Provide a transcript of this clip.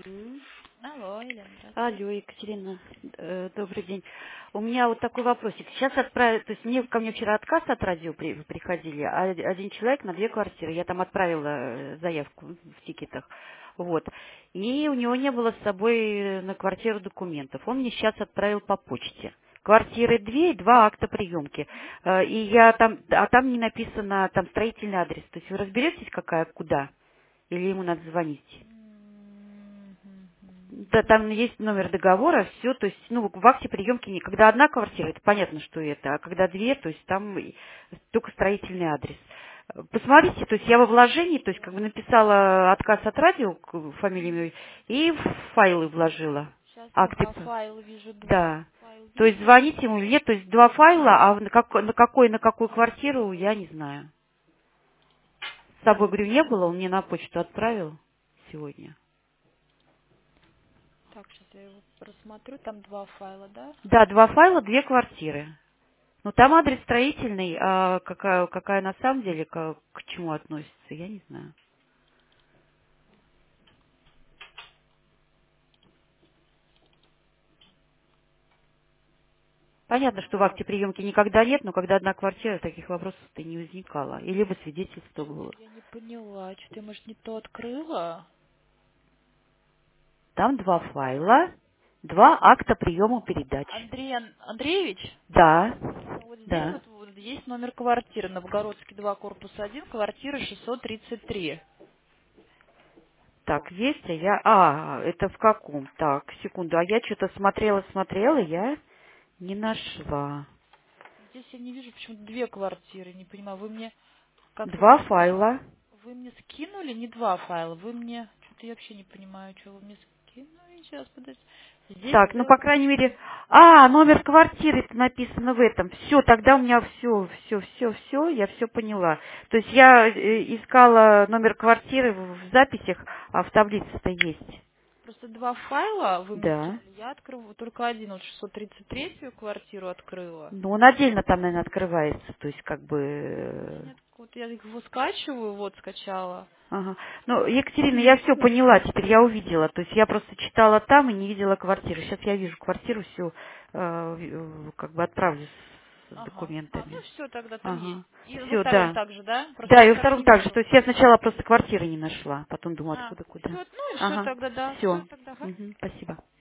М. Алло, Елена, здравствуйте. Алло, Екатерина, добрый день. У меня вот такой вопросик. Сейчас отправили, то есть ко мне вчера отказ от радио приходили, а один человек на 2 квартиры. Я там отправила заявку в тикетах. Вот. И у него не было с собой на квартиру документов. Он мне сейчас отправил по почте. Квартиры 2 и 2 акта приемки. И я там, а там не написано, там строительный адрес. То есть вы разберетесь, какая, куда? Или ему надо звонить? Да, там есть номер договора, все, то есть, ну, в акте приемки, когда одна квартира, это понятно, что это, а когда две, то есть там только строительный адрес. Посмотрите, то есть я во вложении, то есть как бы написала отказ от радио, фамилию, и в файлы вложила. Сейчас я Акты, два файла вижу, два да. файла То есть вижу. звоните ему или нет, то есть 2 файла, а на какую квартиру, я не знаю. С собой, говорю, не было, он мне на почту отправил сегодня. Так, сейчас я его просмотрю. Там два файла, да? Да, 2 файла, 2 квартиры. Ну, там адрес строительный, а какая на самом деле, к чему относится, я не знаю. Понятно, что в Так, акте приемки никогда нет, но когда одна квартира, таких вопросов-то не возникало. И либо свидетельство что-то было. я не поняла. Что-то я, может, не то открыла? Там 2 файла, 2 акта приема передач. Андрей Андреевич? Да, Ну, вот здесь да. вот есть номер квартиры. Новгородский 2, корпус 1, квартира 633. Так, есть, это в каком? Так, секунду, а я что-то смотрела, я не нашла. Здесь я не вижу почему-то две квартиры. Не понимаю, вы мне как-то... 2 файла. Вы мне скинули не два файла, вы мне... Что-то я вообще не понимаю, что вы мне скинули. Сейчас, подождите. Здесь Так, ну, две по крайней квартиры. мере... номер квартиры это написано в этом. Все, тогда у меня все, я все поняла. То есть я искала номер квартиры в записях, а в таблице-то есть. Просто два файла вы мне Да. скинули. Я открыла только один, вот 633-ю квартиру открыла. Ну, он отдельно там, наверное, открывается. То есть, как бы... Здесь нет, вот я его скачиваю, вот скачала. Ага. Ну, Екатерина, я все поняла, теперь я увидела. То есть я просто читала там и не видела квартиры. Сейчас я вижу квартиру, все как бы отправлю с Ага. Ну документами. все, тогда там есть. Ага. И во Все, втором да. также, да? Просто Да, во и во втором втором не также. вижу. То есть я сначала просто квартиры не нашла, потом думаю, А, откуда, куда. все, ну и все Ага. тогда, да. Все Все. тогда, ага. Спасибо.